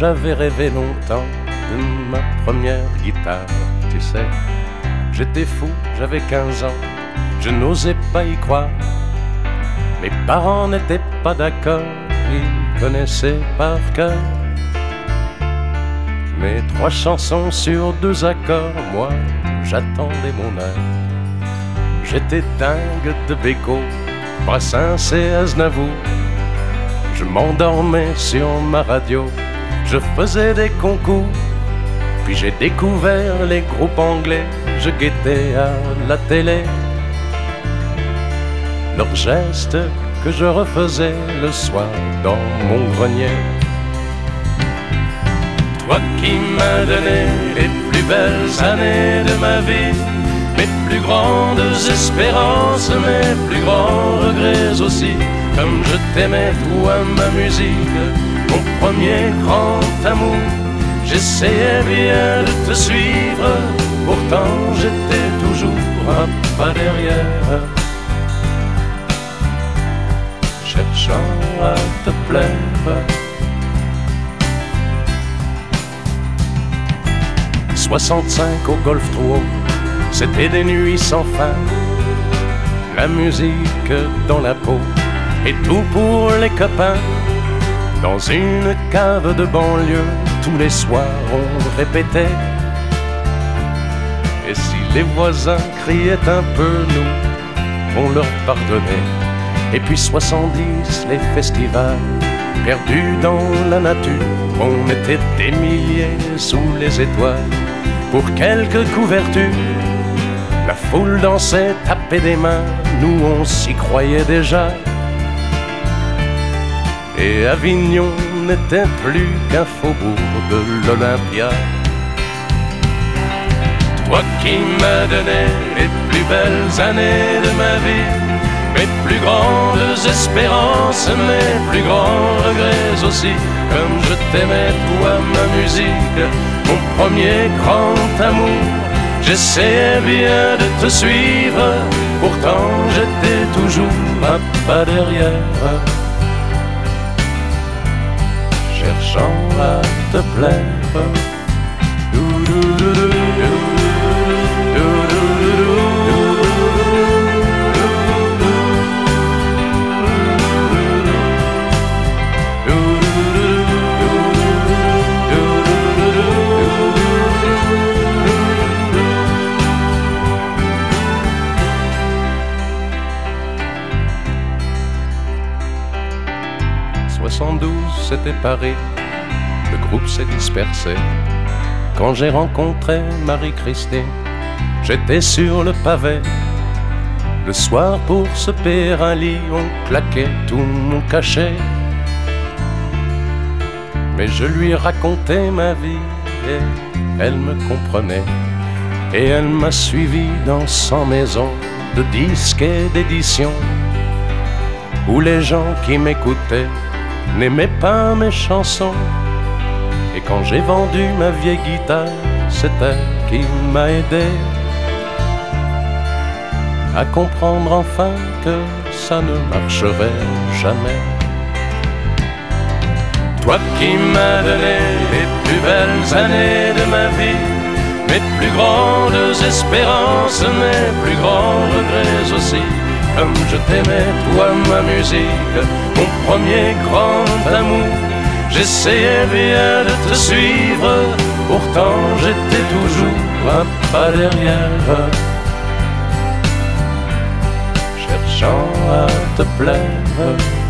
j'avais rêvé longtemps de ma première guitare, tu sais. J'étais fou, j'avais 15 ans, je n'osais pas y croire. Mes parents n'étaient pas d'accord, ils connaissaient par cœur mes 3 chansons sur 2 accords. Moi, j'attendais mon heure. J'étais dingue de Beko, Brassens et Aznavour. Je m'endormais sur ma radio, je faisais des concours. Puis j'ai découvert les groupes anglais, je guettais à la télé leurs gestes que je refaisais le soir dans mon grenier. Toi qui m'as donné les plus belles années de ma vie, mes plus grandes espérances, mes plus grands regrets aussi. Comme je t'aimais, toi, ma musique, mon premier grand amour. J'essayais bien de te suivre, pourtant j'étais toujours un pas derrière, cherchant à te plaire. 65 au Golf Trouot, c'était des nuits sans fin, la musique dans la peau et tout pour les copains. Dans une cave de banlieue, tous les soirs on répétait. Et si les voisins criaient un peu, nous, on leur pardonnait. Et puis 70, les festivals, perdus dans la nature, on était des milliers sous les étoiles. Pour quelques couvertures, la foule dansait, tapait des mains, nous on s'y croyait déjà. Et Avignon n'était plus qu'un faubourg de l'Olympia. Toi qui m'as donné les plus belles années de ma vie, mes plus grandes espérances, mes plus grands regrets aussi. Comme je t'aimais, toi, ma musique, mon premier grand amour. J'essayais bien de te suivre, pourtant j'étais toujours un pas derrière, cherchant à te plaire. 72, c'était Paris, le groupe s'est dispersé. Quand j'ai rencontré Marie-Christine, j'étais sur le pavé. Le soir pour se payer un lit, on claquait tout mon cachet. Mais je lui racontais ma vie et elle me comprenait. Et elle m'a suivi dans 100 maisons de disques et d'éditions, où les gens qui m'écoutaient n'aimaient pas mes chansons. Et quand j'ai vendu ma vieille guitare, c'est elle qui m'a aidé à comprendre enfin que ça ne marcherait jamais. Toi qui m'as donné les plus belles années de ma vie, mes plus grandes espérances, mes plus grands regrets aussi. Comme je t'aimais, toi, ma musique, mon premier grand amour. J'essayais bien de te suivre, pourtant j'étais toujours un pas derrière, cherchant à te plaire.